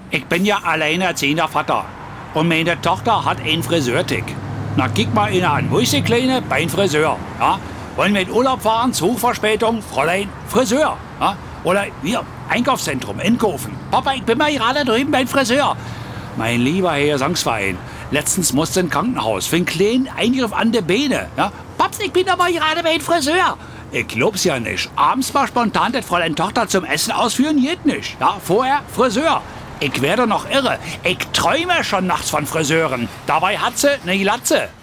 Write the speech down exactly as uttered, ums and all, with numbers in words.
Ich bin ja alleinerziehender Vater. Und meine Tochter hat einen Friseurtick. Na, kick mal ihn an. Wo ist die Kleine? Beim Friseur. Ja? Wollen wir in Urlaub fahren? Zugverspätung? Fräulein, Friseur. Ja? Oder wir, Einkaufszentrum, Einkaufen. Papa, ich bin mal gerade drüben beim Friseur. Mein lieber Herr Gesangsverein, letztens musste ins Krankenhaus für einen kleinen Eingriff an der Beine. Ja? Paps, ich bin aber gerade beim Friseur. Ich glaub's ja nicht. Abends mal spontan das Fräulein Tochter zum Essen ausführen, geht nicht. Ja? Vorher Friseur. Ich werde noch irre. Ich träume schon nachts von Friseuren. Dabei hat sie eine Glatze.